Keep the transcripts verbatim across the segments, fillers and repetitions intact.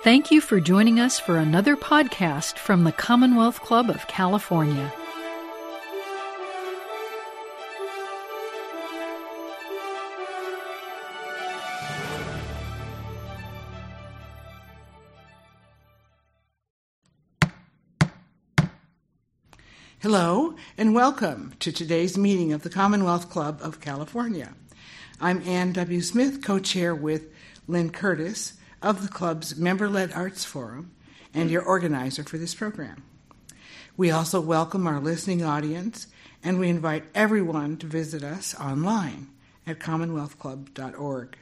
Thank you for joining us for another podcast from the Commonwealth Club of California. Hello, and welcome to today's meeting of the Commonwealth Club of California. I'm Ann W. Smith, co-chair with Lynn Curtis of the club's Member-Led Arts Forum and your organizer for this program. We also welcome our listening audience, and we invite everyone to visit us online at commonwealth club dot org.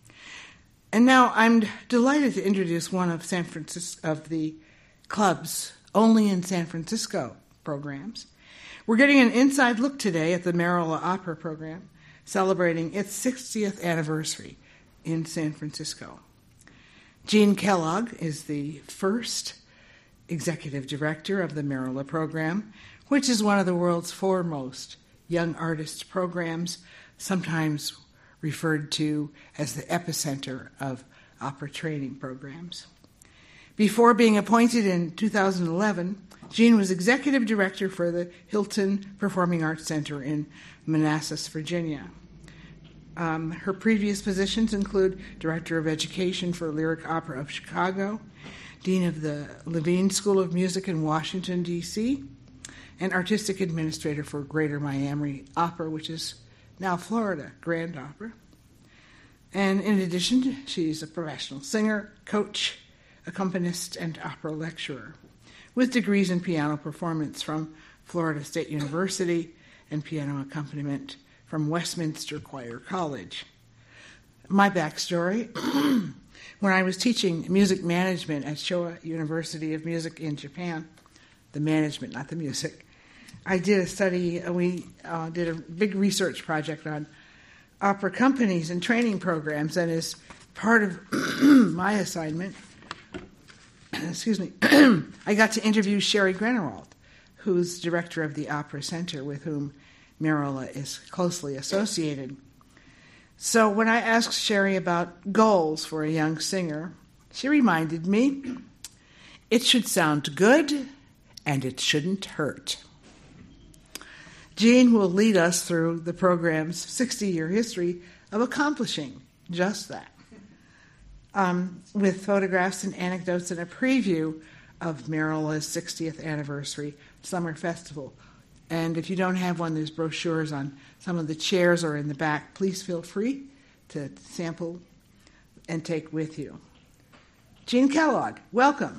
And now I'm delighted to introduce one of San Francisco of the club's Only in San Francisco programs. We're getting an inside look today at the Merola Opera program, celebrating its sixtieth anniversary in San Francisco. Gene Kellogg is the first executive director of the Merola program, which is one of the world's foremost young artist programs, sometimes referred to as the epicenter of opera training programs. Before being appointed in two thousand eleven, Jean was executive director for the Hilton Performing Arts Center in Manassas, Virginia. Um, her previous positions include Director of Education for Lyric Opera of Chicago, Dean of the Levine School of Music in Washington, D C, and Artistic Administrator for Greater Miami Opera, which is now Florida Grand Opera. And in addition, she's a professional singer, coach, accompanist, and opera lecturer, with degrees in piano performance from Florida State University and piano accompaniment from Westminster Choir College. My backstory, when I was teaching music management at Showa University of Music in Japan, the management, not the music, I did a study, we uh, did a big research project on opera companies and training programs, and as part of my assignment, excuse me, I got to interview Sherry Grenewald, who's director of the Opera Center, with whom Merola is closely associated. So when I asked Sherry about goals for a young singer, she reminded me, it should sound good and it shouldn't hurt. Jean will lead us through the program's sixty-year history of accomplishing just that, um, with photographs and anecdotes and a preview of Merola's sixtieth anniversary summer festival. And if you don't have one, there's brochures on some of the chairs or in the back. Please feel free to sample and take with you. Gene Kellogg, welcome.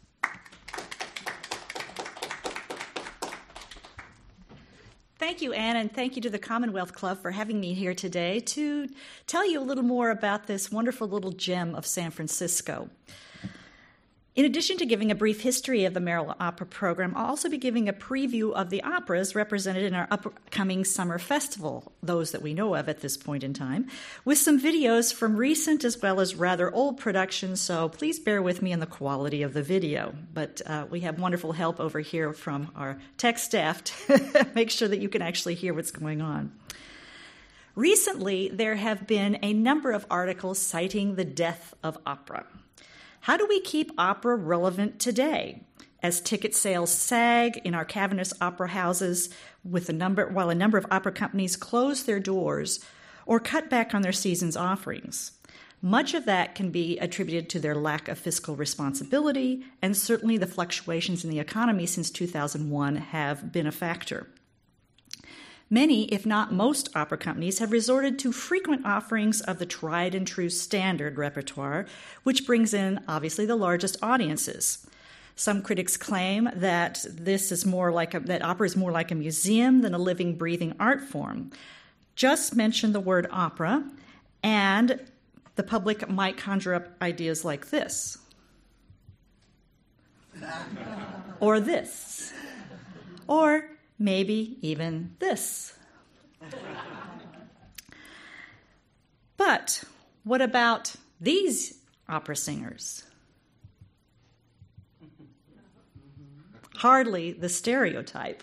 Thank you, Ann, and thank you to the Commonwealth Club for having me here today to tell you a little more about this wonderful little gem of San Francisco. In addition to giving a brief history of the Merola Opera program, I'll also be giving a preview of the operas represented in our upcoming summer festival, those that we know of at this point in time, with some videos from recent as well as rather old productions, so please bear with me on the quality of the video. But uh, we have wonderful help over here from our tech staff to make sure that you can actually hear what's going on. Recently, there have been a number of articles citing the death of opera. How do we keep opera relevant today? As ticket sales sag in our cavernous opera houses, with a number, while a number of opera companies close their doors or cut back on their season's offerings. Much of that can be attributed to their lack of fiscal responsibility, and certainly the fluctuations in the economy since two thousand one have been a factor. Many, if not most, opera companies have resorted to frequent offerings of the tried and true standard repertoire, which brings in, obviously, the largest audiences. Some critics claim that this is more like a, that opera is more like a museum than a living, breathing art form. Just mention the word opera, and the public might conjure up ideas like this, or this, or maybe even this. But what about these opera singers? Hardly the stereotype.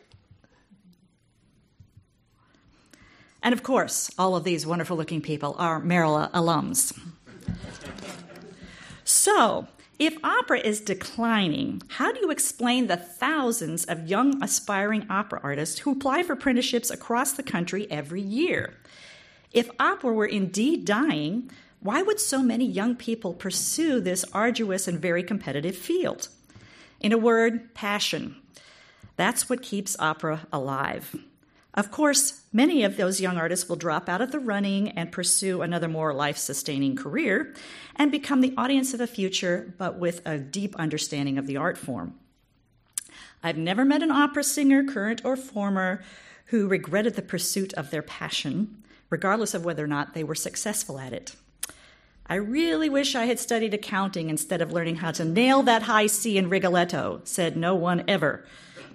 And of course, all of these wonderful-looking people are Merola alums. So, If opera is declining, how do you explain the thousands of young aspiring opera artists who apply for apprenticeships across the country every year? If opera were indeed dying, why would so many young people pursue this arduous and very competitive field? In a word, passion. That's what keeps opera alive. Of course, many of those young artists will drop out of the running and pursue another more life-sustaining career and become the audience of the future, but with a deep understanding of the art form. I've never met an opera singer, current or former, who regretted the pursuit of their passion, regardless of whether or not they were successful at it. I really wish I had studied accounting instead of learning how to nail that high C in Rigoletto, said no one ever.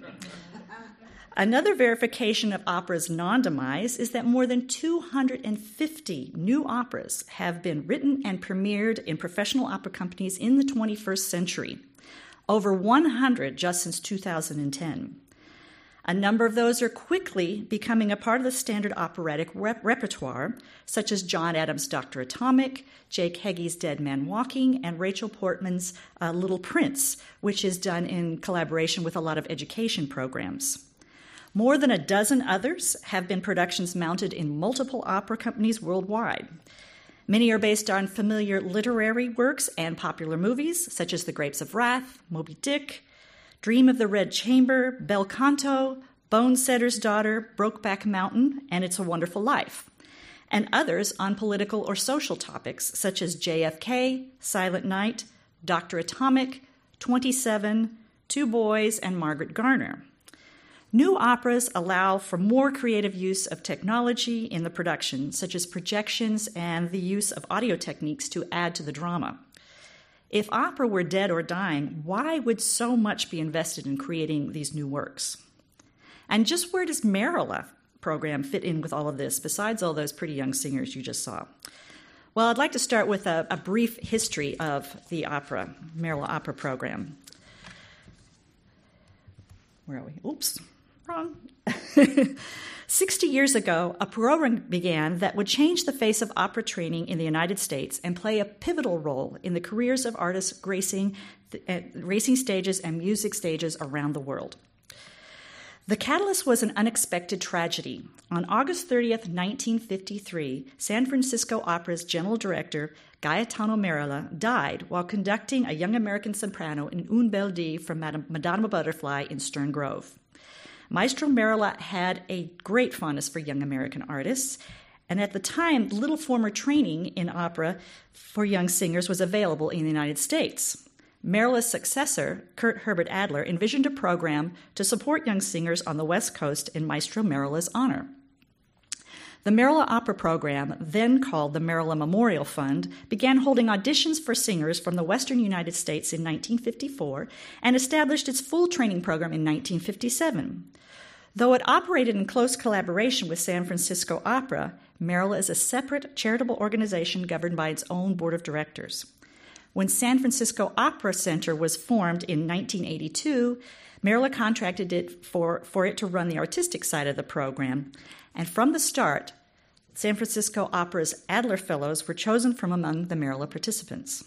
Another verification of opera's non-demise is that more than two hundred fifty new operas have been written and premiered in professional opera companies in the twenty-first century, over one hundred just since two thousand ten. A number of those are quickly becoming a part of the standard operatic rep- repertoire, such as John Adams' Doctor Atomic, Jake Heggie's Dead Man Walking, and Rachel Portman's uh, Little Prince, which is done in collaboration with a lot of education programs. More than a dozen others have been productions mounted in multiple opera companies worldwide. Many are based on familiar literary works and popular movies, such as The Grapes of Wrath, Moby Dick, Dream of the Red Chamber, Bel Canto, Bonesetter's Daughter, Brokeback Mountain, and It's a Wonderful Life, and others on political or social topics, such as J F K, Silent Night, Doctor Atomic, twenty-seven, Two Boys, and Margaret Garner. New operas allow for more creative use of technology in the production, such as projections and the use of audio techniques to add to the drama. If opera were dead or dying, why would so much be invested in creating these new works? And just where does Merola program fit in with all of this, besides all those pretty young singers you just saw? Well, I'd like to start with a, a brief history of the opera, Merola Opera Program. Where are we? Oops. Wrong. Sixty years ago, a program began that would change the face of opera training in the United States and play a pivotal role in the careers of artists gracing uh, racing stages and music stages around the world. The catalyst was an unexpected tragedy. On August thirtieth, nineteen fifty-three, San Francisco Opera's general director, Gaetano Merola, died while conducting a young American soprano in Un Bel Dì from Madame Butterfly in Stern Grove. Maestro Merola had a great fondness for young American artists, and at the time, little formal training in opera for young singers was available in the United States. Merola's successor, Kurt Herbert Adler, envisioned a program to support young singers on the West Coast in Maestro Merola's honor. The Merola Opera Program, then called the Merola Memorial Fund, began holding auditions for singers from the Western United States in nineteen fifty-four and established its full training program in nineteen fifty-seven. Though it operated in close collaboration with San Francisco Opera, Merola is a separate charitable organization governed by its own board of directors. When San Francisco Opera Center was formed in nineteen eighty-two, Merola contracted it for, for it to run the artistic side of the program, and from the start, San Francisco Opera's Adler Fellows were chosen from among the Merola participants.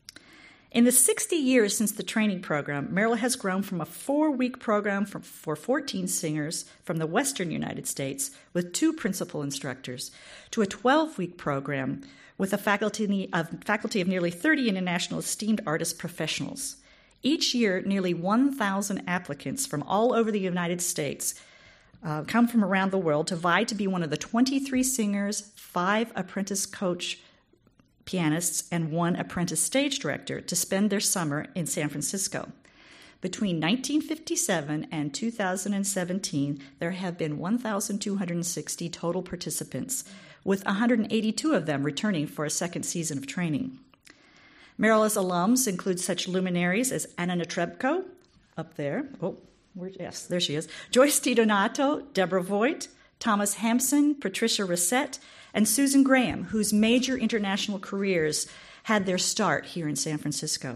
In the sixty years since the training program, Merola has grown from a four-week program for, for fourteen singers from the western United States with two principal instructors to a twelve-week program with a faculty of, faculty of nearly thirty international esteemed artist professionals. Each year, nearly one thousand applicants from all over the United States uh, come from around the world to vie to be one of the twenty-three singers, five apprentice coach pianists, and one apprentice stage director to spend their summer in San Francisco. Between nineteen fifty-seven and two thousand seventeen, there have been one thousand two hundred sixty total participants, with one hundred eighty-two of them returning for a second season of training. Merola's alums include such luminaries as Anna Netrebko, up there, oh, where, yes, there she is, Joyce DiDonato, Deborah Voigt, Thomas Hampson, Patricia Rissette, and Susan Graham, whose major international careers had their start here in San Francisco.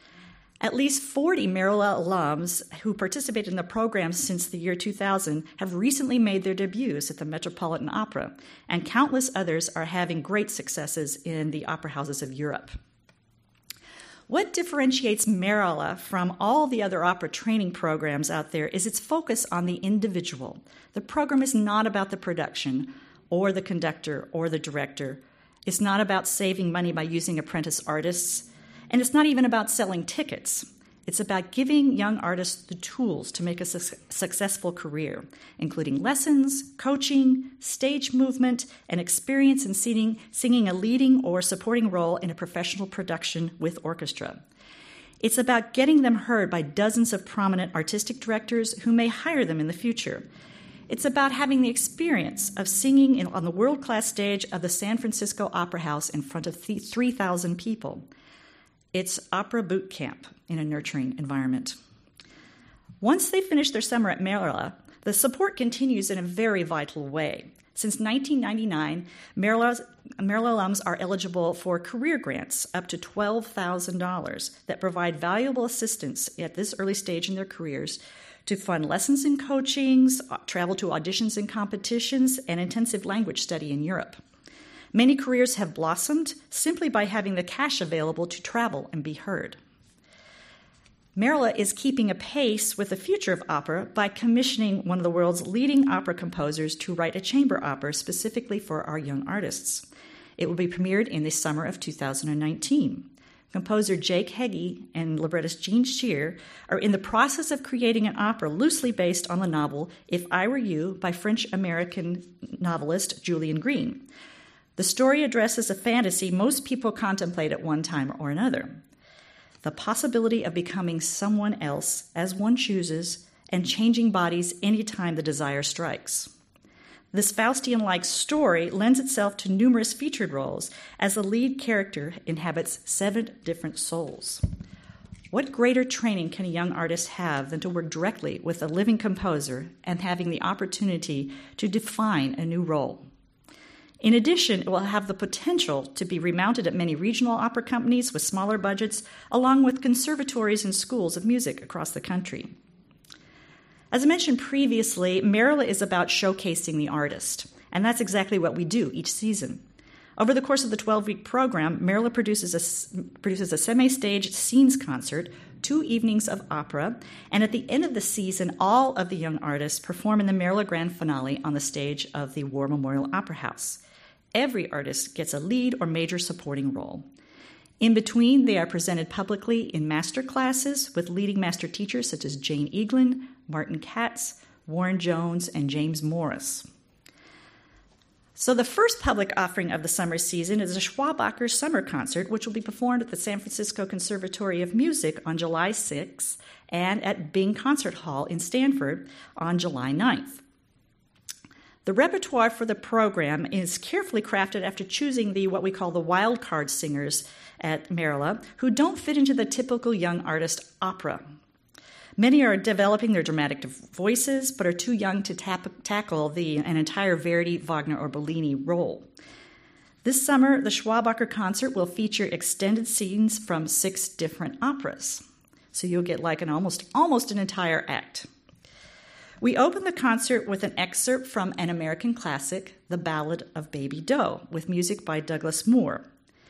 At least forty Merola alums who participated in the program since the year two thousand have recently made their debuts at the Metropolitan Opera, and countless others are having great successes in the opera houses of Europe. What differentiates Merola from all the other opera training programs out there is its focus on the individual. The program is not about the production or the conductor or the director. It's not about saving money by using apprentice artists, and it's not even about selling tickets. It's about giving young artists the tools to make a su- successful career, including lessons, coaching, stage movement, and experience in singing, singing a leading or supporting role in a professional production with orchestra. It's about getting them heard by dozens of prominent artistic directors who may hire them in the future. It's about having the experience of singing in, on the world-class stage of the San Francisco Opera House in front of three thousand people. It's opera boot camp in a nurturing environment. Once they finish their summer at Merola, the support continues in a very vital way. Since nineteen ninety-nine, Merola alums are eligible for career grants up to twelve thousand dollars that provide valuable assistance at this early stage in their careers to fund lessons and coachings, travel to auditions and competitions, and intensive language study in Europe. Many careers have blossomed simply by having the cash available to travel and be heard. Merola is keeping a pace with the future of opera by commissioning one of the world's leading opera composers to write a chamber opera specifically for our young artists. It will be premiered in the summer of two thousand nineteen. Composer Jake Heggie and librettist Gene Scheer are in the process of creating an opera loosely based on the novel If I Were You by French-American novelist Julian Green. The story addresses a fantasy most people contemplate at one time or another: the possibility of becoming someone else as one chooses and changing bodies any time the desire strikes. This Faustian-like story lends itself to numerous featured roles, as the lead character inhabits seven different souls. What greater training can a young artist have than to work directly with a living composer and having the opportunity to define a new role? In addition, it will have the potential to be remounted at many regional opera companies with smaller budgets, along with conservatories and schools of music across the country. As I mentioned previously, Merola is about showcasing the artist, and that's exactly what we do each season. Over the course of the twelve-week program, Merola produces a, produces a semi-staged scenes concert, two evenings of opera, and at the end of the season, all of the young artists perform in the Merola Grand Finale on the stage of the War Memorial Opera House. Every artist gets a lead or major supporting role. In between, they are presented publicly in master classes with leading master teachers such as Jane Eaglin, Martin Katz, Warren Jones, and James Morris. So the first public offering of the summer season is a Schwabacher Summer Concert, which will be performed at the San Francisco Conservatory of Music on July sixth and at Bing Concert Hall in Stanford on July ninth. The repertoire for the program is carefully crafted after choosing the what we call the wild card singers at Merola, who don't fit into the typical young artist opera. Many are developing their dramatic voices, but are too young to tap, tackle the, an entire Verdi, Wagner, or Bellini role. This summer, the Schwabacher concert will feature extended scenes from six different operas. So you'll get like an almost, almost an entire act. We open the concert with an excerpt from an American classic, The Ballad of Baby Doe, with music by Douglas Moore.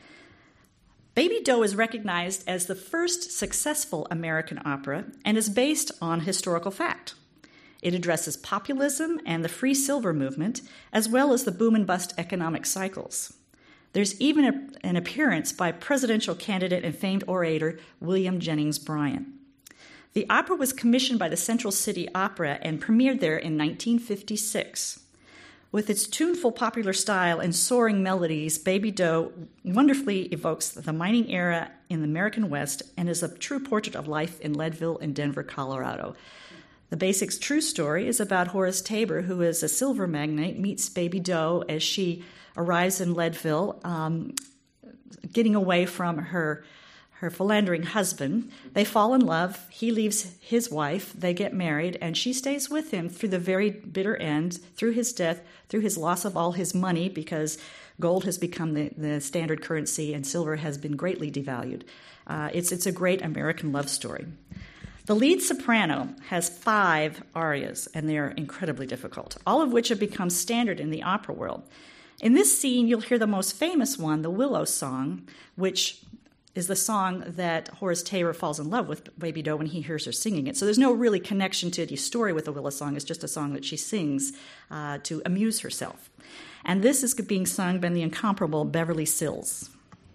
Baby Doe is recognized as the first successful American opera and is based on historical fact. It addresses populism and the free silver movement, as well as the boom and bust economic cycles. There's even a, an appearance by presidential candidate and famed orator William Jennings Bryan. The opera was commissioned by the Central City Opera and premiered there in nineteen fifty-six. With its tuneful popular style and soaring melodies, Baby Doe wonderfully evokes the mining era in the American West and is a true portrait of life in Leadville and Denver, Colorado. The basic true story is about Horace Tabor, who is a silver magnate, meets Baby Doe as she arrives in Leadville, um, getting away from her her philandering husband. They fall in love. He leaves his wife. They get married, and she stays with him through the very bitter end, through his death, through his loss of all his money, because gold has become the, the standard currency and silver has been greatly devalued. Uh, it's, it's a great American love story. The lead soprano has five arias, and they are incredibly difficult, all of which have become standard in the opera world. In this scene, you'll hear the most famous one, the Willow Song, which is the song that Horace Tabor falls in love with Baby Doe when he hears her singing it. So there's no really connection to the story with the Willa song. It's just a song that she sings uh, to amuse herself. And this is being sung by the incomparable Beverly Sills.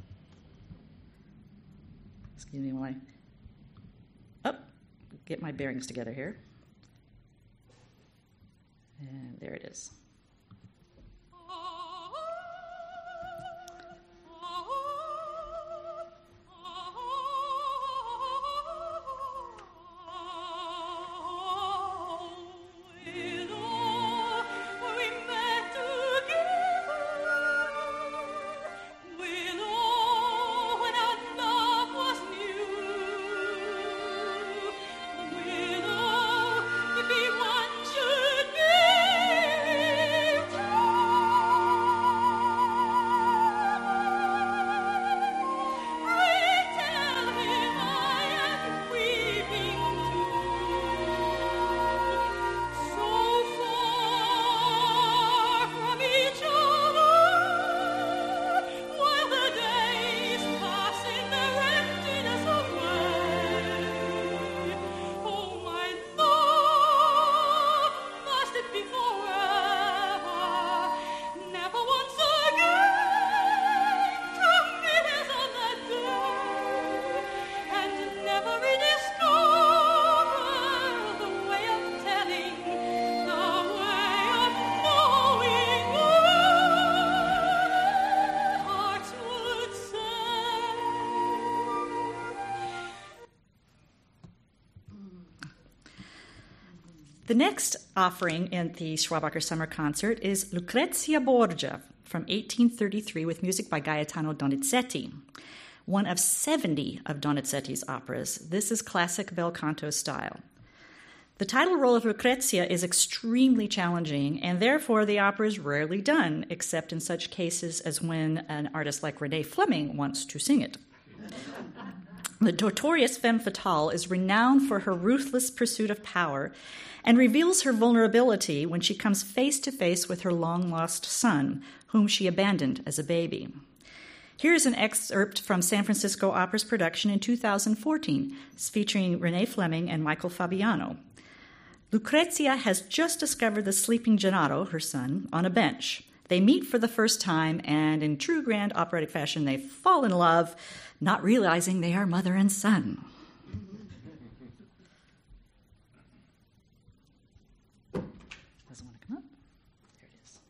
Excuse me while I oh, get my bearings together here. And there it is. The next offering in the Schwabacher Summer Concert is Lucrezia Borgia from eighteen thirty-three with music by Gaetano Donizetti, one of seventy of Donizetti's operas. This is classic bel canto style. The title role of Lucrezia is extremely challenging, and therefore the opera is rarely done, except in such cases as when an artist like Renee Fleming wants to sing it. The notorious femme fatale is renowned for her ruthless pursuit of power and reveals her vulnerability when she comes face to face with her long-lost son, whom she abandoned as a baby. Here's an excerpt from San Francisco Opera's production in two thousand fourteen, featuring Renee Fleming and Michael Fabiano. Lucrezia has just discovered the sleeping Gennaro, her son, on a bench. They meet for the first time, and in true grand operatic fashion, they fall in love, not realizing they are mother and son. Doesn't want to come up? There it is.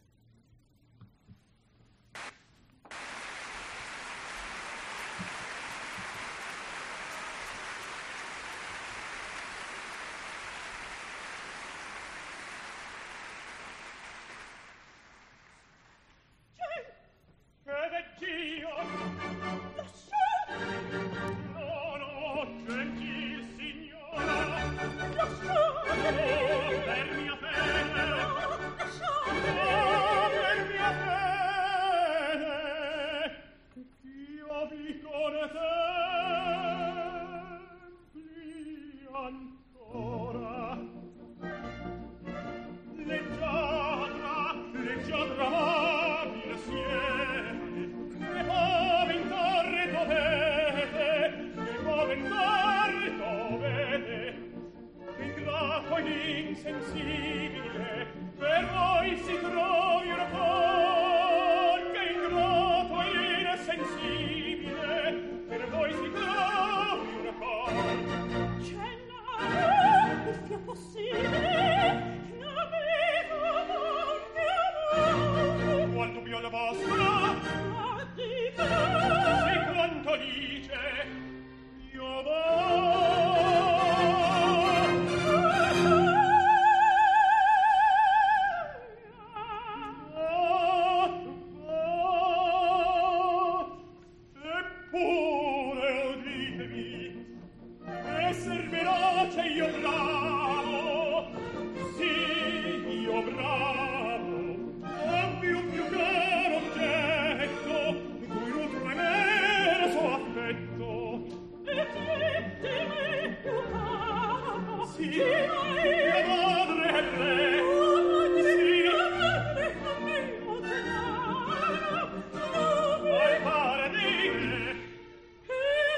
Hey!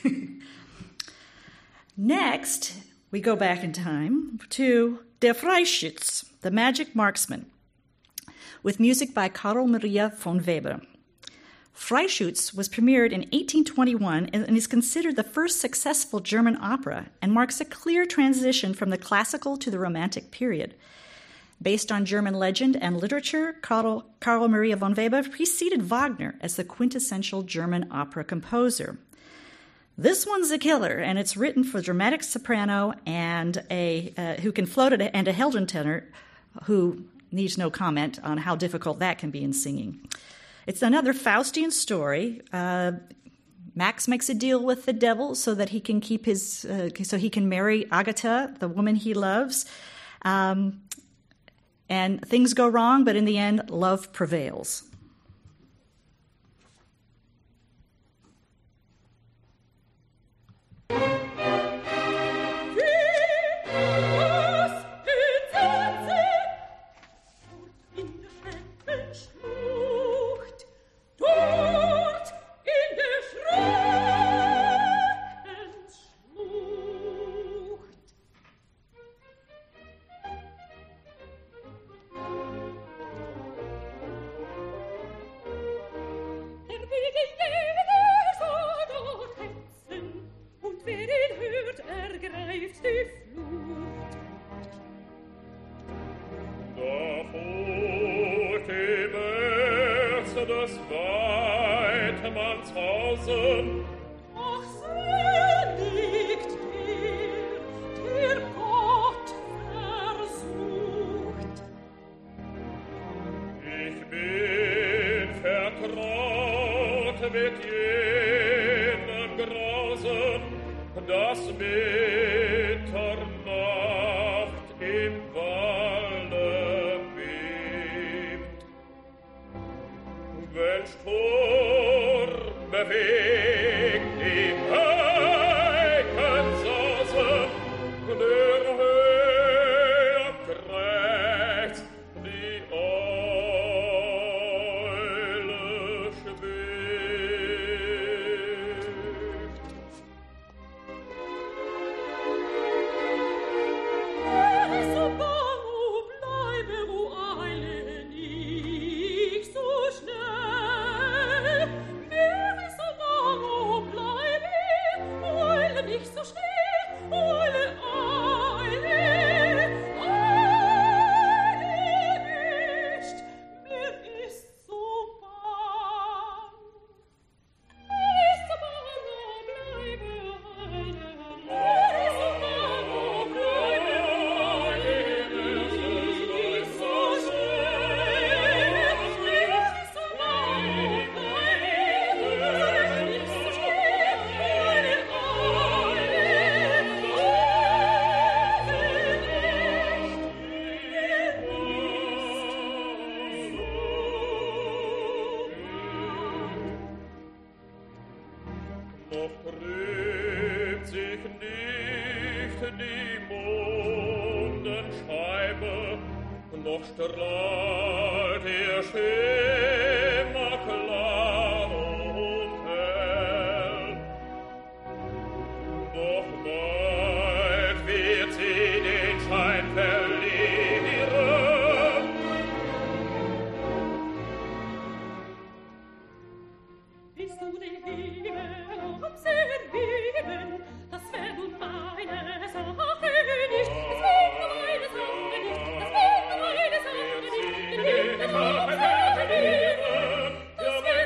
Next, we go back in time to Der Freischütz, the Magic Marksman, with music by Karl Maria von Weber. Freischütz was premiered in eighteen twenty-one and is considered the first successful German opera and marks a clear transition from the classical to the Romantic period. Based on German legend and literature, Karl, Karl Maria von Weber preceded Wagner as the quintessential German opera composer. This one's a killer, and it's written for dramatic soprano and a uh, who can float it, and a Helden tenor who needs no comment on how difficult that can be in singing. It's another Faustian story. Uh, Max makes a deal with the devil so that he can keep his, uh, so he can marry Agatha, the woman he loves. Um, and things go wrong, but in the end, love prevails.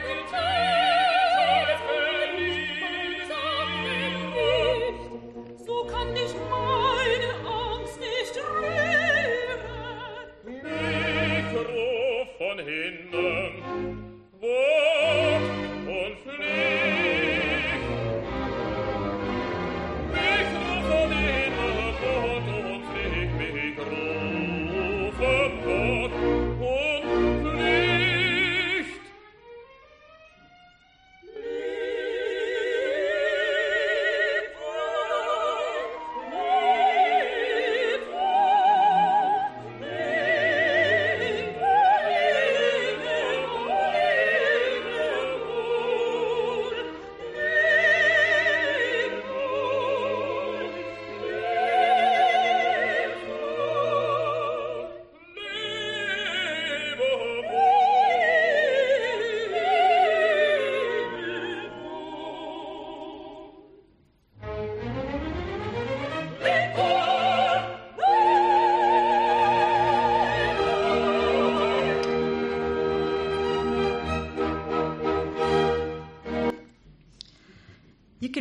So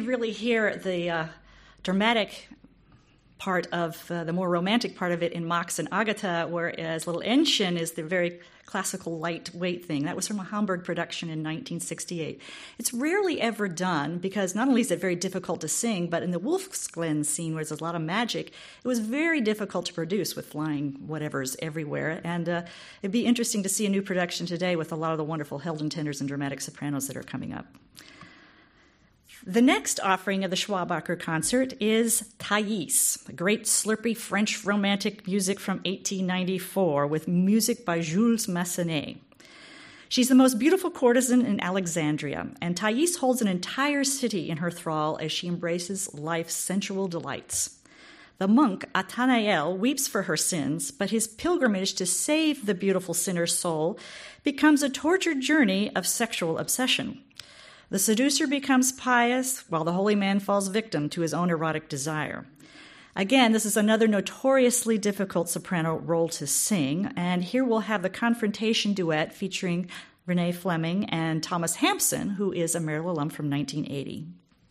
could really hear the uh, dramatic part of uh, the more romantic part of it in Max and Agatha, whereas Little Entchen is the very classical lightweight thing. That was from a Hamburg production in nineteen sixty-eight. It's rarely ever done because not only is it very difficult to sing, but in the Wolfsglen scene where there's a lot of magic, it was very difficult to produce with flying whatevers everywhere. And uh, it'd be interesting to see a new production today with a lot of the wonderful Helden tenors and dramatic sopranos that are coming up. The next offering of the Schwabacher concert is Thais, a great slurpy French romantic music from eighteen ninety-four with music by Jules Massenet. She's the most beautiful courtesan in Alexandria, and Thais holds an entire city in her thrall as she embraces life's sensual delights. The monk, Athanael, weeps for her sins, but his pilgrimage to save the beautiful sinner's soul becomes a tortured journey of sexual obsession. The seducer becomes pious, while the holy man falls victim to his own erotic desire. Again, this is another notoriously difficult soprano role to sing, and here we'll have the confrontation duet featuring Renee Fleming and Thomas Hampson, who is a Merrill alum from nineteen eighty.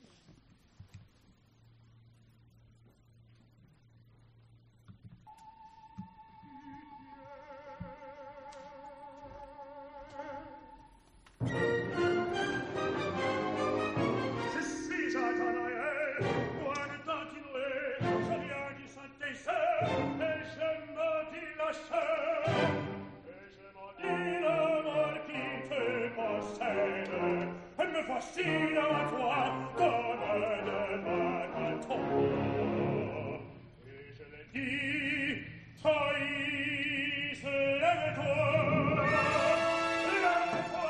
Fascine à toi comme le marathon. Et je l'ai dit, Thais, lève-toi, lève-toi.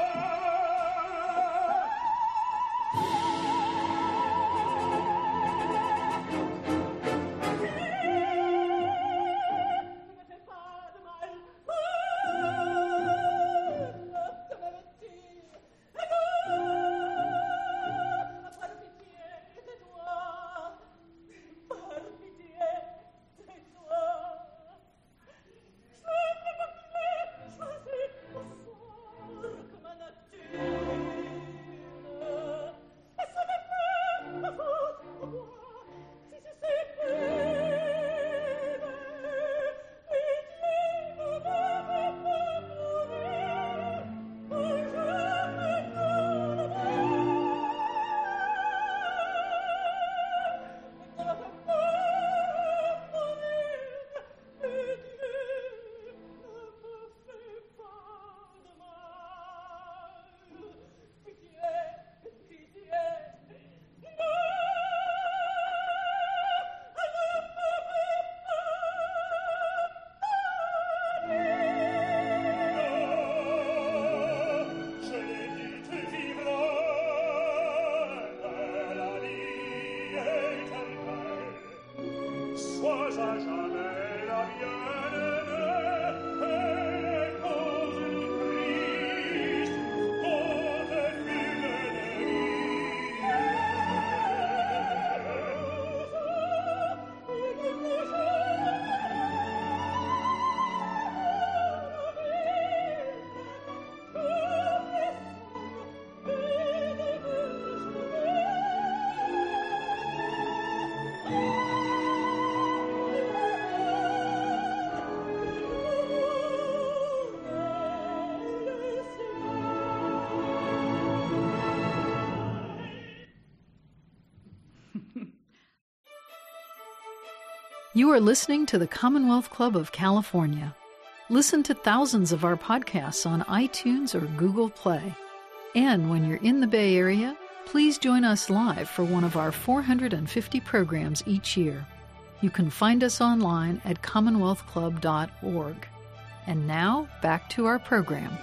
You are listening to the Commonwealth Club of California. Listen to thousands of our podcasts on iTunes or Google Play. And when you're in the Bay Area, please join us live for one of our four hundred fifty programs each year. You can find us online at commonwealth club dot org. And now, back to our program.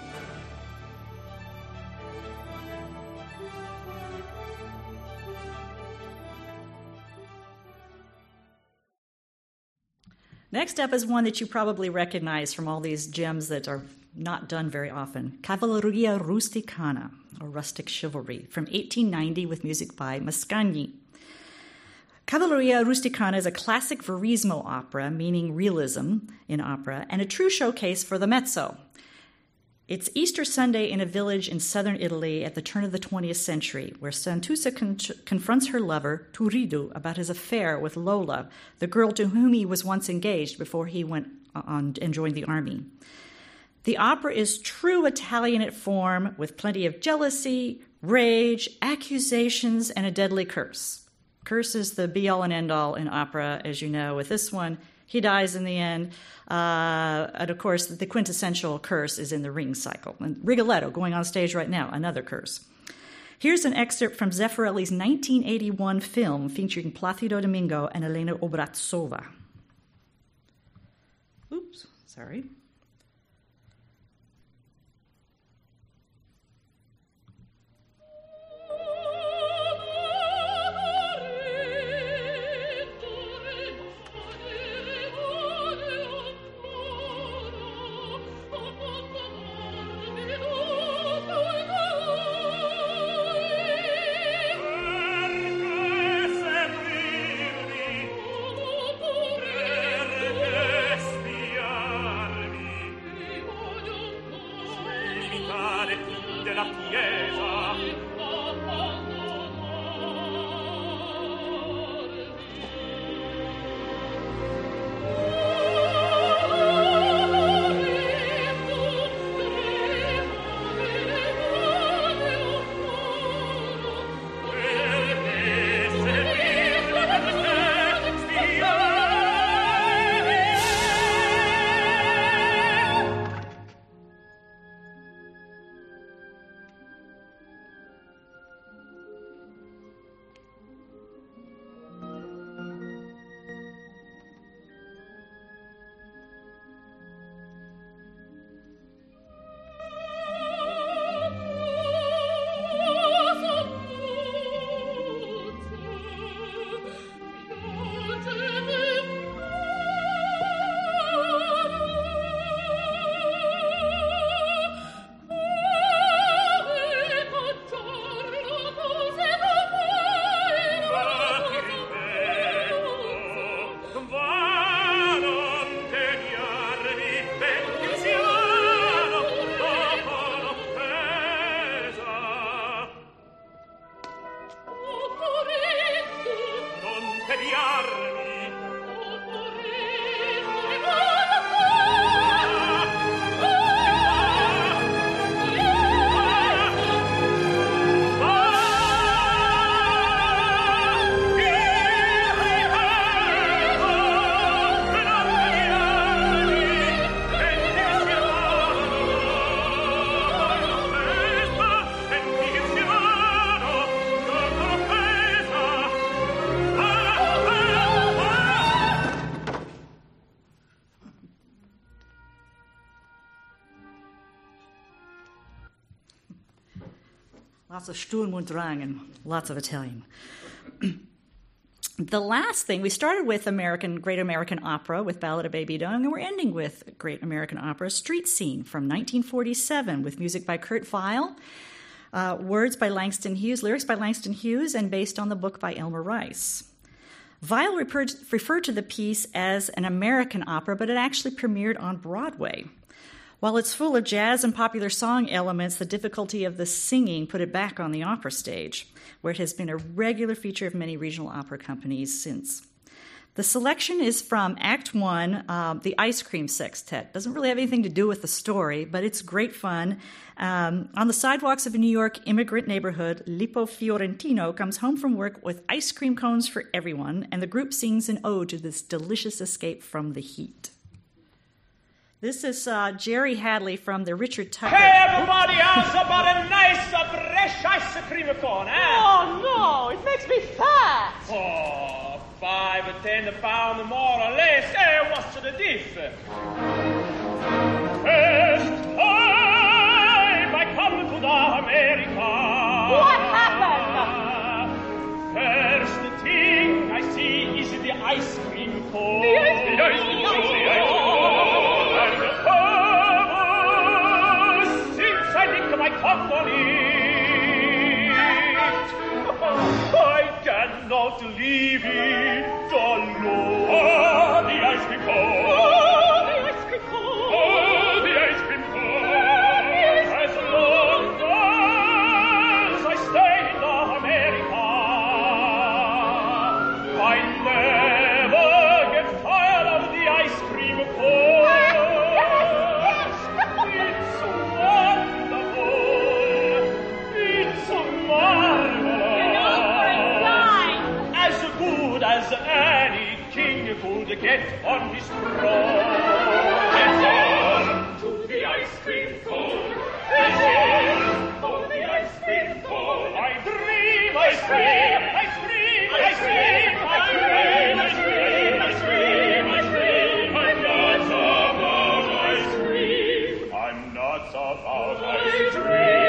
Next up is one that you probably recognize from all these gems that are not done very often. Cavalleria Rusticana, or Rustic Chivalry, from eighteen ninety with music by Mascagni. Cavalleria Rusticana is a classic verismo opera, meaning realism in opera, and a true showcase for the mezzo. It's Easter Sunday in a village in southern Italy at the turn of the twentieth century, where Santusa con- confronts her lover, Turiddu, about his affair with Lola, the girl to whom he was once engaged before he went on and joined the army. The opera is true Italianate form, with plenty of jealousy, rage, accusations, and a deadly curse. Curse is the be-all and end-all in opera, as you know. With this one, he dies in the end. Uh, and, of course, the quintessential curse is in the Ring cycle. And Rigoletto, going on stage right now, another curse. Here's an excerpt from Zeffirelli's nineteen eighty-one film featuring Placido Domingo and Elena Obraztsova. Oops, sorry. Lots of Sturm und Drang and lots of Italian. The last thing, we started with American Great American Opera with Ballad of Baby Doe, and we're ending with Great American Opera, Street Scene from nineteen forty-seven with music by Kurt Weill, uh, words by Langston Hughes, lyrics by Langston Hughes, and based on the book by Elmer Rice. Weill referred, referred to the piece as an American opera, but it actually premiered on Broadway. While it's full of jazz and popular song elements, the difficulty of the singing put it back on the opera stage, where it has been a regular feature of many regional opera companies since. The selection is from Act One, uh, the Ice Cream Sextet. Doesn't really have anything to do with the story, but it's great fun. Um, on the sidewalks of a New York immigrant neighborhood, Lippo Fiorentino comes home from work with ice cream cones for everyone, and the group sings an ode to this delicious escape from the heat. This is uh, Jerry Hadley from the Richard Tucker. Hey, everybody, how's about a nice, uh, fresh ice cream cone, eh? Oh, no, it makes me fat. Oh, five or ten pounds more or less. Hey, what's the diff? First time I come to the America. What happened? First thing I see is the ice cream cone. The ice cream cone. The ice cream cone. I lick my company. I cannot leave it alone. Oh, the ice cream cone. Oh, the ice cream cone. Oh, the ice cream cone. good as any king could get on his throne. Let's on to the ice cream cone. Let's on to the ice cream cone. I dream, I scream, I scream, I scream, I scream, I scream, I scream, I scream. I'm nuts about ice cream. I'm nuts about ice cream.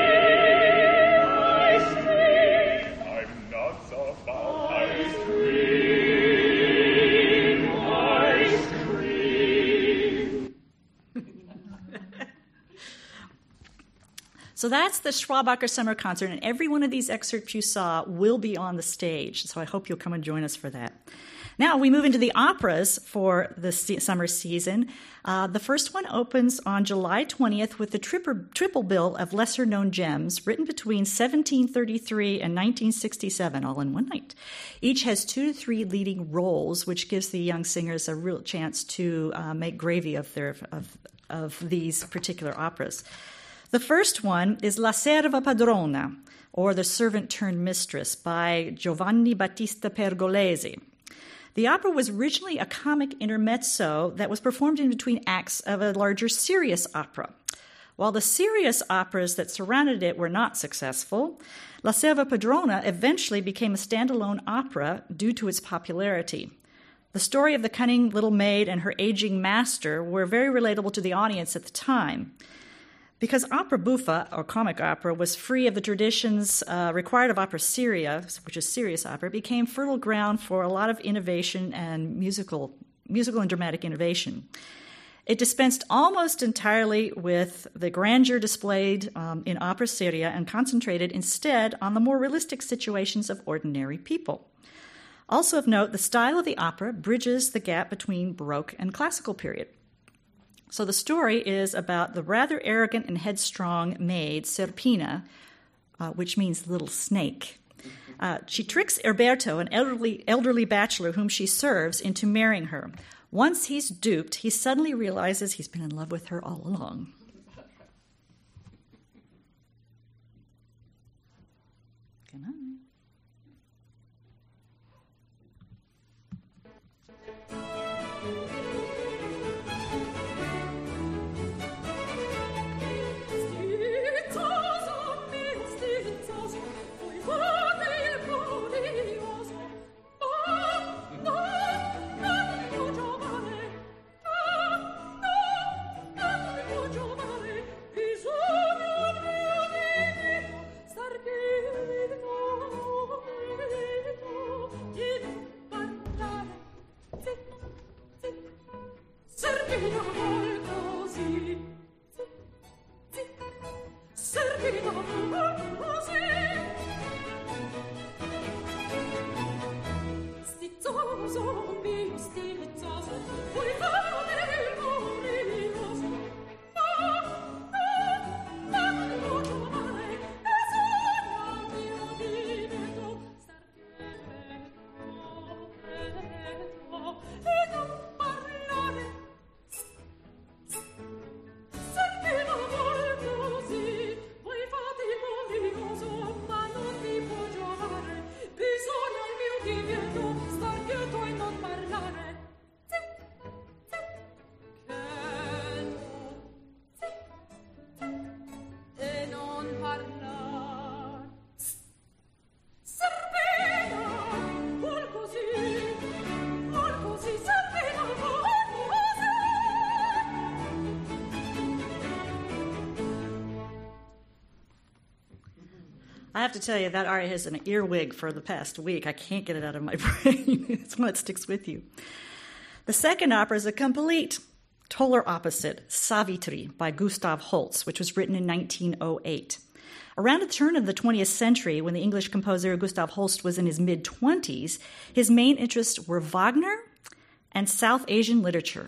So that's the Schwabacher Summer Concert, and every one of these excerpts you saw will be on the stage. So I hope you'll come and join us for that. Now we move into the operas for the summer season. Uh, the first one opens on July twentieth with the triple, triple bill of lesser-known gems written between seventeen thirty-three and nineteen sixty-seven, all in one night. Each has two to three leading roles, which gives the young singers a real chance to uh, make gravy of their of, of these particular operas. The first one is La Serva Padrona, or The Servant-Turned-Mistress, by Giovanni Battista Pergolesi. The opera was originally a comic intermezzo that was performed in between acts of a larger serious opera. While the serious operas that surrounded it were not successful, La Serva Padrona eventually became a standalone opera due to its popularity. The story of the cunning little maid and her aging master were very relatable to the audience at the time. Because opera buffa, or comic opera, was free of the traditions uh, required of opera seria, which is serious opera, it became fertile ground for a lot of innovation and musical, musical and dramatic innovation. It dispensed almost entirely with the grandeur displayed um, in opera seria and concentrated instead on the more realistic situations of ordinary people. Also of note, the style of the opera bridges the gap between Baroque and Classical period. So the story is about the rather arrogant and headstrong maid, Serpina, uh, which means little snake. Uh, she tricks Erberto, an elderly, elderly bachelor whom she serves, into marrying her. Once he's duped, he suddenly realizes he's been in love with her all along. Good night. I have to tell you, that aria has an earwig for the past week. I can't get it out of my brain. It's one that sticks with you. The second opera is a complete polar opposite, Savitri, by Gustav Holst, which was written in nineteen oh eight. Around the turn of the twentieth century, when the English composer Gustav Holst was in his mid-twenties, his main interests were Wagner and South Asian literature.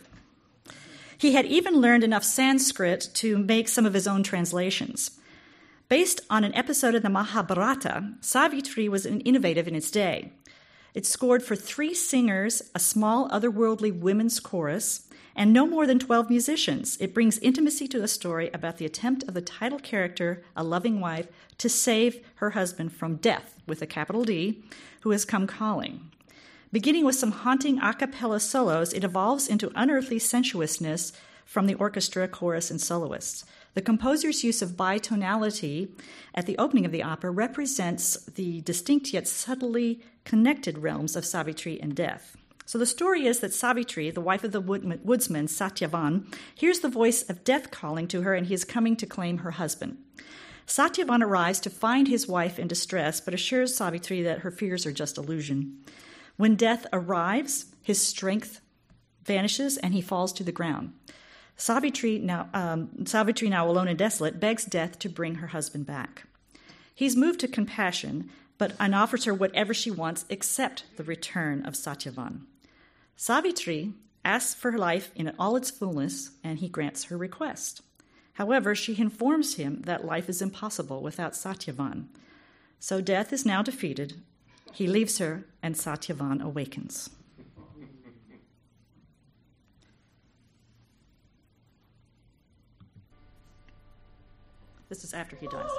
He had even learned enough Sanskrit to make some of his own translations. Based on an episode of the Mahabharata, Savitri was innovative in its day. It scored for three singers, a small otherworldly women's chorus, and no more than twelve musicians. It brings intimacy to the story about the attempt of the title character, a loving wife, to save her husband from death, with a capital D, who has come calling. Beginning with some haunting a cappella solos, it evolves into unearthly sensuousness from the orchestra, chorus, and soloists. The composer's use of bitonality at the opening of the opera represents the distinct yet subtly connected realms of Savitri and death. So the story is that Savitri, the wife of the woodsman Satyavan, hears the voice of death calling to her, and he is coming to claim her husband. Satyavan arrives to find his wife in distress, but assures Savitri that her fears are just illusion. When death arrives, his strength vanishes, and he falls to the ground. Savitri, now, um, Savitri, now alone and desolate, begs death to bring her husband back. He's moved to compassion, but and offers her whatever she wants except the return of Satyavan. Savitri asks for her life in all its fullness, and he grants her request. However, she informs him that life is impossible without Satyavan. So death is now defeated. He leaves her, and Satyavan awakens. This is after he dies.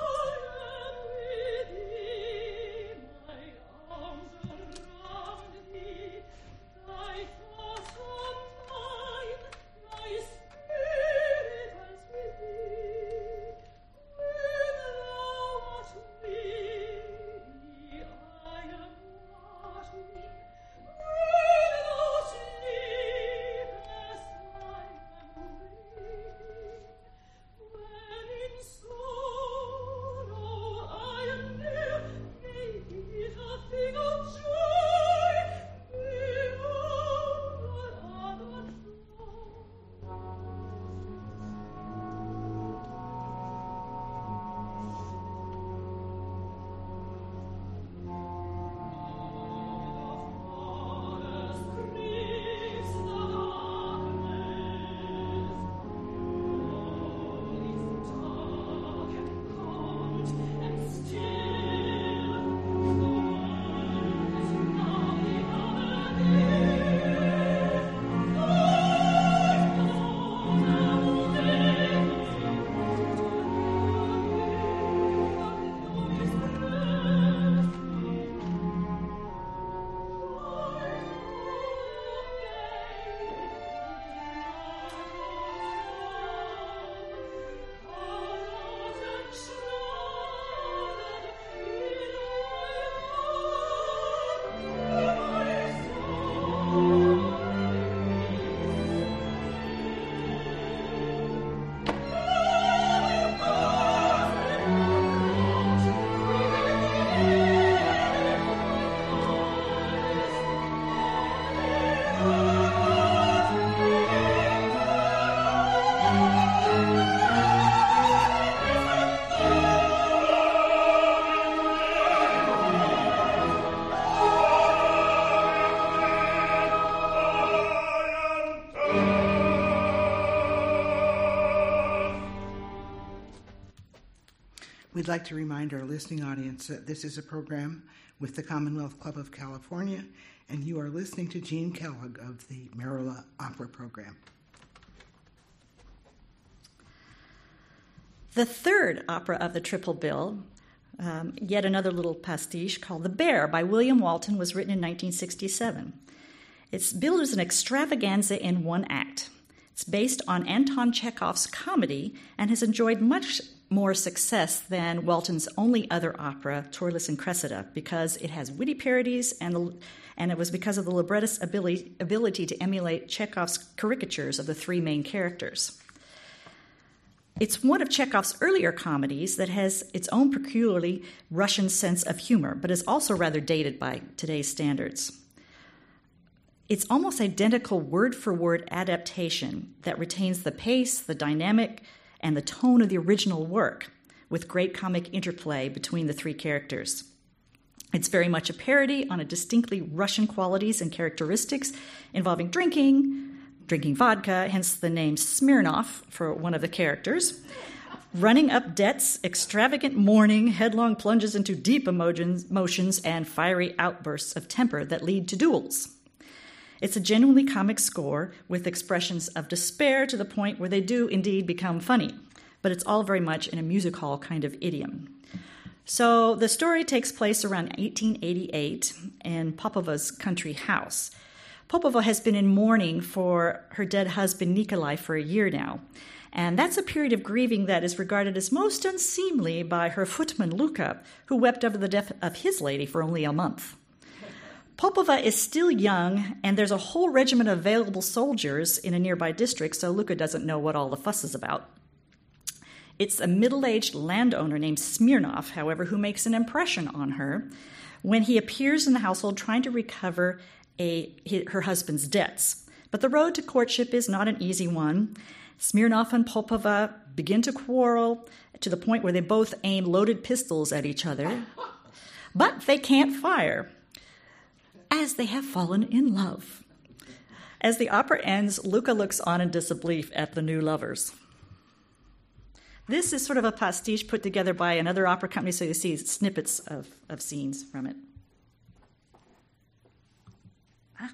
We'd like to remind our listening audience that this is a program with the Commonwealth Club of California, and you are listening to Jean Kellogg of the Merola Opera Program. The third opera of the Triple Bill, um, yet another little pastiche called The Bear by William Walton, was written in nineteen sixty-seven. It's billed as an extravaganza in one act. It's based on Anton Chekhov's comedy and has enjoyed much more success than Walton's only other opera, Troilus and Cressida, because it has witty parodies, and the, and it was because of the librettist's ability, ability to emulate Chekhov's caricatures of the three main characters. It's one of Chekhov's earlier comedies that has its own peculiarly Russian sense of humor, but is also rather dated by today's standards. It's almost identical word-for-word adaptation that retains the pace, the dynamic, and the tone of the original work, with great comic interplay between the three characters. It's very much a parody on a distinctly Russian qualities and characteristics involving drinking, drinking vodka, hence the name Smirnoff for one of the characters, running up debts, extravagant mourning, headlong plunges into deep emotions, and fiery outbursts of temper that lead to duels. It's a genuinely comic score with expressions of despair to the point where they do indeed become funny, but it's all very much in a music hall kind of idiom. So the story takes place around eighteen eighty-eight in Popova's country house. Popova has been in mourning for her dead husband Nikolai for a year now, and that's a period of grieving that is regarded as most unseemly by her footman Luka, who wept over the death of his lady for only a month. Popova is still young, and there's a whole regiment of available soldiers in a nearby district, so Luka doesn't know what all the fuss is about. It's a middle-aged landowner named Smirnov, however, who makes an impression on her when he appears in the household trying to recover a, her husband's debts. But the road to courtship is not an easy one. Smirnov and Popova begin to quarrel to the point where they both aim loaded pistols at each other, but they can't fire, as they have fallen in love. As the opera ends, Luka looks on in disbelief at the new lovers. This is sort of a pastiche put together by another opera company, so you see snippets of, of scenes from it. Ah.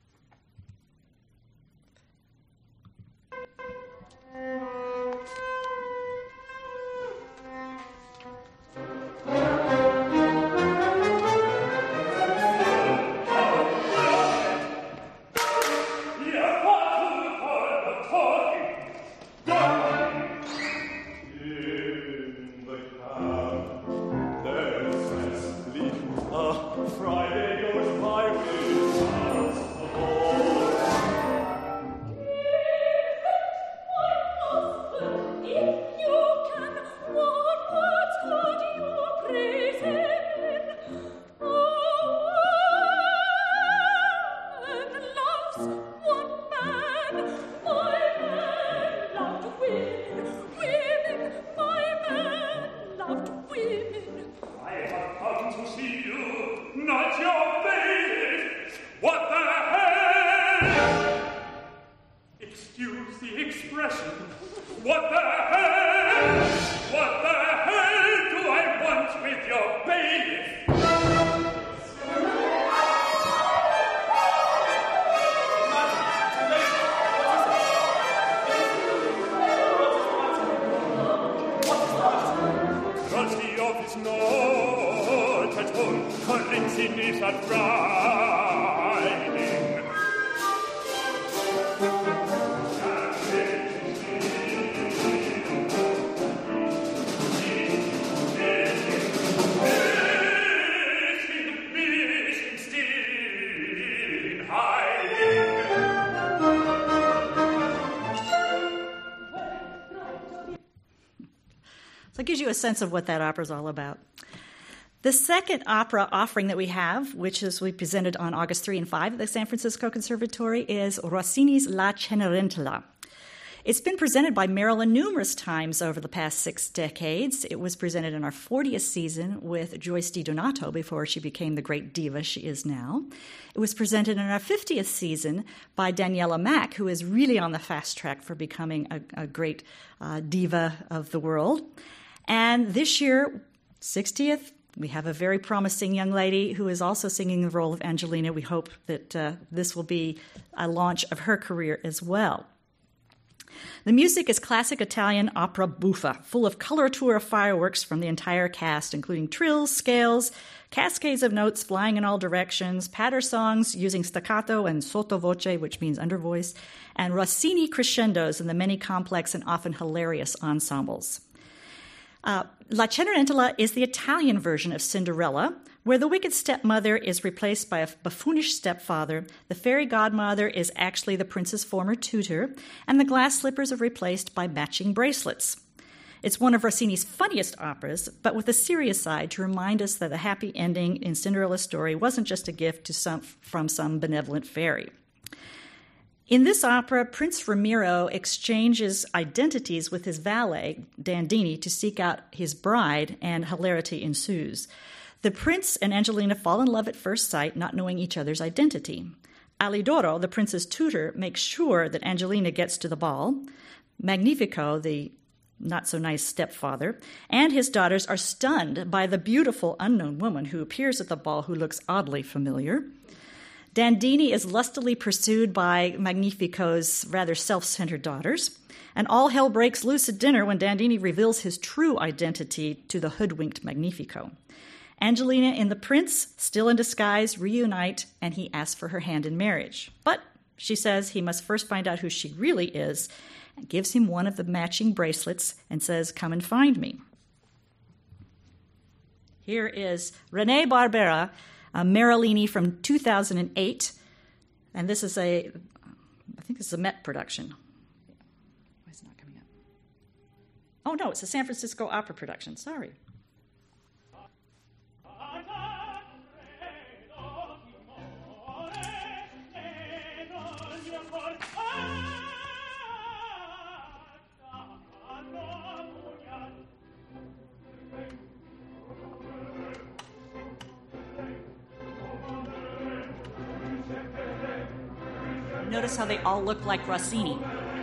So it gives you a sense of what that opera is all about. The second opera offering that we have, which is we presented on August third and fifth at the San Francisco Conservatory, is Rossini's La Cenerentola. It's been presented by Maryland numerous times over the past six decades. It was presented in our fortieth season with Joyce DiDonato before she became the great diva she is now. It was presented in our fiftieth season by Daniela Mack, who is really on the fast track for becoming a, a great uh, diva of the world. And this year, sixtieth, we have a very promising young lady who is also singing the role of Angelina. We hope that uh, this will be a launch of her career as well. The music is classic Italian opera buffa, full of coloratura fireworks from the entire cast, including trills, scales, cascades of notes flying in all directions, patter songs using staccato and sottovoce, which means undervoice, and Rossini crescendos in the many complex and often hilarious ensembles. Uh, La Cenerentola is the Italian version of Cinderella, where the wicked stepmother is replaced by a buffoonish stepfather, the fairy godmother is actually the prince's former tutor, and the glass slippers are replaced by matching bracelets. It's one of Rossini's funniest operas, but with a serious side to remind us that the happy ending in Cinderella's story wasn't just a gift to some, from some benevolent fairy. In this opera, Prince Ramiro exchanges identities with his valet, Dandini, to seek out his bride, and hilarity ensues. The prince and Angelina fall in love at first sight, not knowing each other's identity. Alidoro, the prince's tutor, makes sure that Angelina gets to the ball. Magnifico, the not-so-nice stepfather, and his daughters are stunned by the beautiful unknown woman who appears at the ball who looks oddly familiar. Dandini is lustily pursued by Magnifico's rather self-centered daughters. And all hell breaks loose at dinner when Dandini reveals his true identity to the hoodwinked Magnifico. Angelina and the prince, still in disguise, reunite, and he asks for her hand in marriage. But she says he must first find out who she really is, and gives him one of the matching bracelets and says, "Come and find me." Here is Renee Barbera, a Merlini from two thousand eight, and this is a, I think this is a Met production. Why is it not coming up? Oh, no, it's a San Francisco Opera production. Sorry. Notice how they all look like Rossini.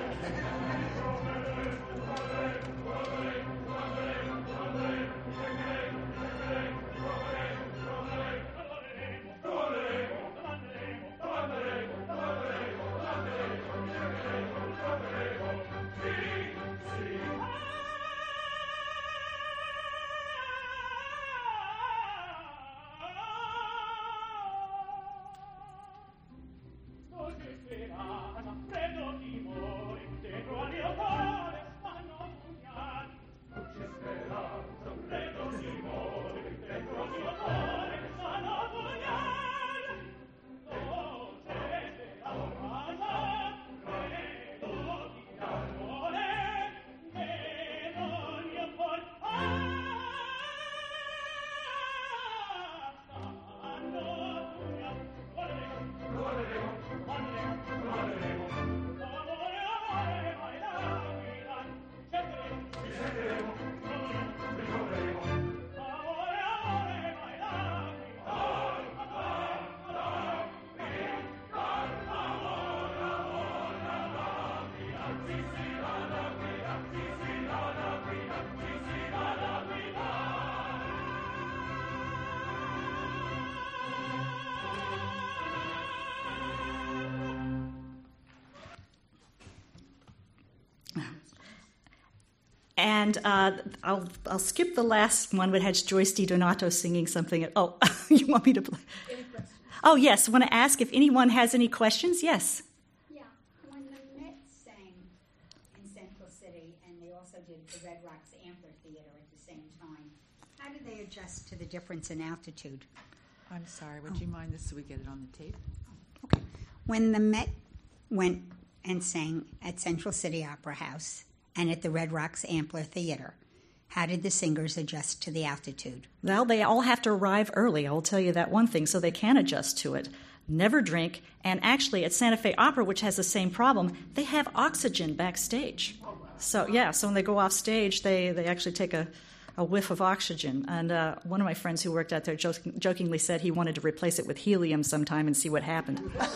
And uh, I'll I'll skip the last one, but it has Joyce DiDonato singing something. Oh, you want me to play? Any questions? Oh, yes. I want to ask if anyone has any questions. Yes. Yeah. When the Met sang in Central City, and they also did the Red Rocks Amphitheater at the same time, how did they adjust to the difference in altitude? I'm sorry. Would you mind this so we get it on the tape? Okay. When the Met went and sang at Central City Opera House and at the Red Rocks Amphitheater, how did the singers adjust to the altitude? Well, they all have to arrive early. I will tell you that one thing, so they can adjust to it. Never drink. And actually, at Santa Fe Opera, which has the same problem, they have oxygen backstage. So, yeah, so when they go off stage, they, they actually take a, a whiff of oxygen. And uh, one of my friends who worked out there joke, jokingly said he wanted to replace it with helium sometime and see what happened.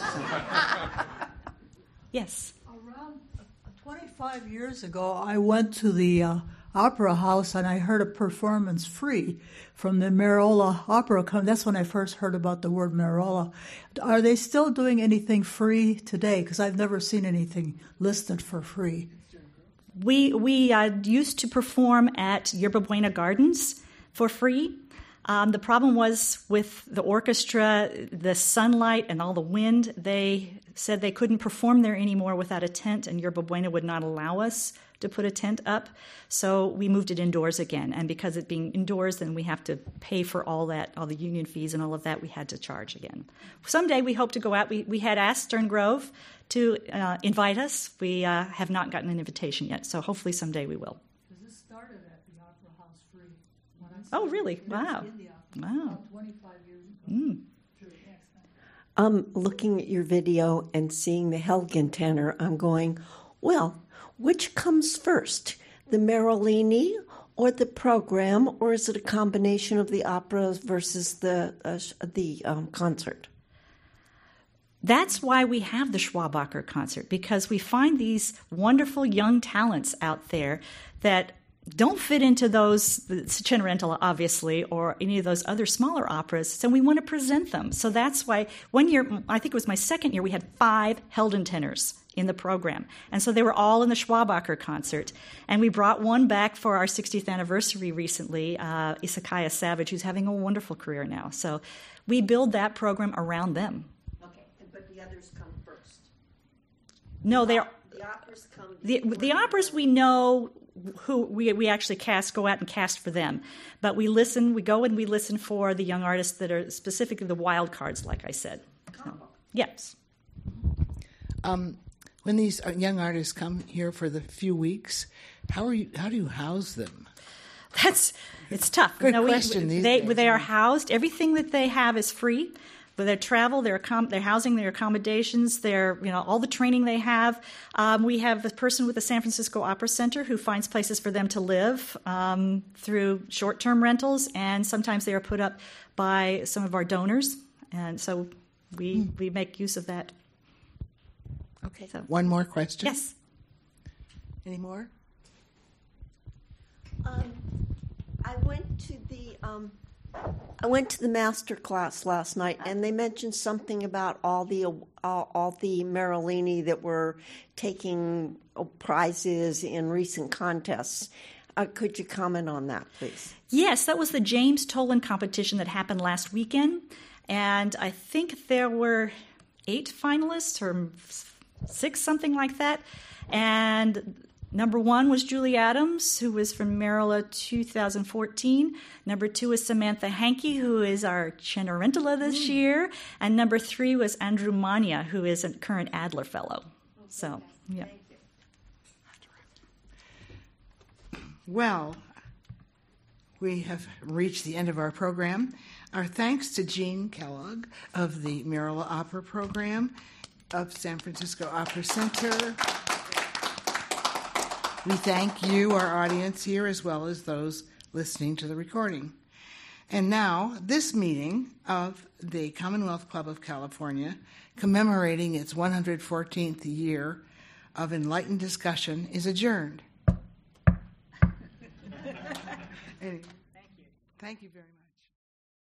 So. Yes? Around twenty-five years ago, I went to the uh, Opera House and I heard a performance free from the Merola Opera Company. That's when I first heard about the word Merola. Are they still doing anything free today? Because I've never seen anything listed for free. We we uh, used to perform at Yerba Buena Gardens for free. Um, the problem was with the orchestra, the sunlight and all the wind. They said they couldn't perform there anymore without a tent, and Yerba Buena would not allow us to put a tent up. So we moved it indoors again. And because it being indoors, then we have to pay for all that, all the union fees and all of that. We had to charge again. Someday we hope to go out. We, we had asked Stern Grove to uh, invite us. We uh, have not gotten an invitation yet, so hopefully someday we will. Because this started at the Opera House free. When I Oh, really? Wow. In the opera, Wow. about twenty-five years ago. Mm. Um, looking at your video and seeing the Helgen tenor, I'm going, well, which comes first, the Merolini or the program, or is it a combination of the opera versus the uh, the um, concert? That's why we have the Schwabacher concert, because we find these wonderful young talents out there that don't fit into those, Cenerentola, obviously, or any of those other smaller operas, so we want to present them. So that's why one year, I think it was my second year, we had five Helden tenors in the program. And so they were all in the Schwabacher concert. And we brought one back for our sixtieth anniversary recently, uh, Isakaya Savage, who's having a wonderful career now. So we build that program around them. Okay, but the others come first. No, they're... The operas come... The, the operas we know who we, we actually cast, go out and cast for them. But we listen, we go and we listen for the young artists that are specifically the wild cards, like I said. So, yes. Um, when these young artists come here for the few weeks, how are you? How do you house them? That's it's tough. Good no, we, question. These they days, they are housed. Everything that they have is free. But their travel, their accom- their housing, their accommodations, their you know all the training they have. Um, we have a person with the San Francisco Opera Center who finds places for them to live um, through short-term rentals, and sometimes they are put up by some of our donors, and so we mm. we make use of that. Okay. So, one more question. Yes. Any more? Um, I went to the um, I went to the master class last night, and they mentioned something about all the uh, all the Merolini that were taking prizes in recent contests. Uh, could you comment on that, please? Yes, that was the James Tolan competition that happened last weekend, and I think there were eight finalists or six, something like that. And number one was Julie Adams, who was from Merola two thousand fourteen. Number two is Samantha Hankey, who is our Cenerentola this mm. year. And number three was Andrew Mania, who is a current Adler Fellow. Okay. So, yeah. Thank you. Well, we have reached the end of our program. Our thanks to Jean Kellogg of the Merola Opera Program of San Francisco Opera Center. We thank you, our audience here, as well as those listening to the recording. And now, this meeting of the Commonwealth Club of California, commemorating its one hundred fourteenth year of enlightened discussion, is adjourned. Anyway, thank you. Thank you very much.